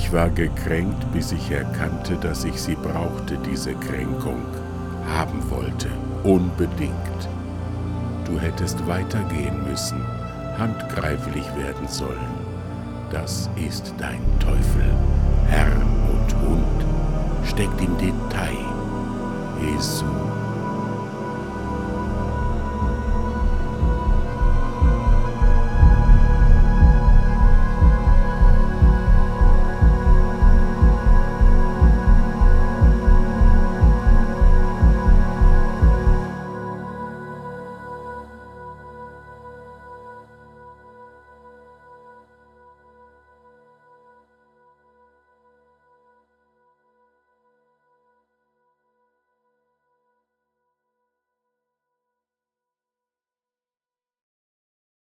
Ich war gekränkt, bis ich erkannte, dass ich sie brauchte, diese Kränkung, haben wollte, unbedingt. Du hättest weitergehen müssen, handgreiflich werden sollen. Das ist dein Teufel, Herr und Hund, steckt im Detail. Jesus.